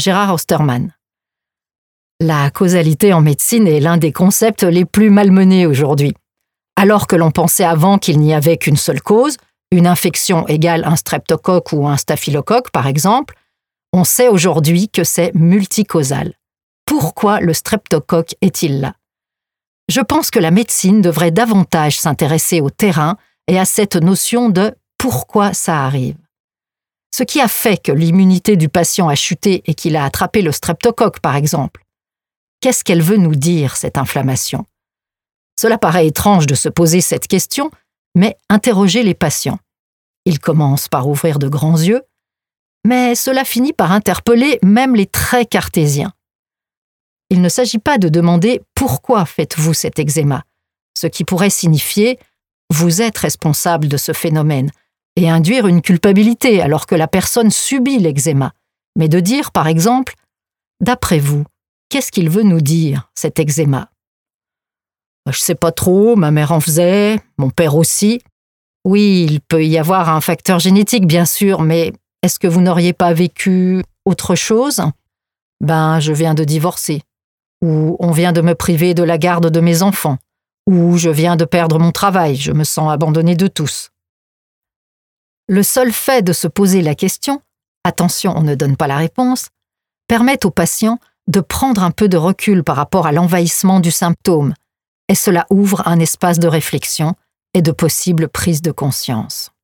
Gérard Osterman. La causalité en médecine est l'un des concepts les plus malmenés aujourd'hui. Alors que l'on pensait avant qu'il n'y avait qu'une seule cause, une infection égale un streptocoque ou un staphylocoque par exemple, on sait aujourd'hui que c'est multicausal. Pourquoi le streptocoque est-il là ? Je pense que la médecine devrait davantage s'intéresser au terrain et à cette notion de « pourquoi ça arrive ». Ce qui a fait que l'immunité du patient a chuté et qu'il a attrapé le streptocoque, par exemple. Qu'est-ce qu'elle veut nous dire, cette inflammation ? Cela paraît étrange de se poser cette question, mais interrogez les patients. Ils commencent par ouvrir de grands yeux, mais cela finit par interpeller même les très cartésiens. Il ne s'agit pas de demander « pourquoi faites-vous cet eczéma ?», ce qui pourrait signifier « vous êtes responsable de ce phénomène » et induire une culpabilité alors que la personne subit l'eczéma, mais de dire par exemple « d'après vous, qu'est-ce qu'il veut nous dire, cet eczéma ?» Je sais pas trop, ma mère en faisait, mon père aussi. Oui, il peut y avoir un facteur génétique, bien sûr, mais est-ce que vous n'auriez pas vécu autre chose ? Je viens de divorcer. Ou on vient de me priver de la garde de mes enfants. Ou je viens de perdre mon travail, je me sens abandonné de tous. Le seul fait de se poser la question, attention, on ne donne pas la réponse, permet au patient de prendre un peu de recul par rapport à l'envahissement du symptôme, et cela ouvre un espace de réflexion et de possible prise de conscience.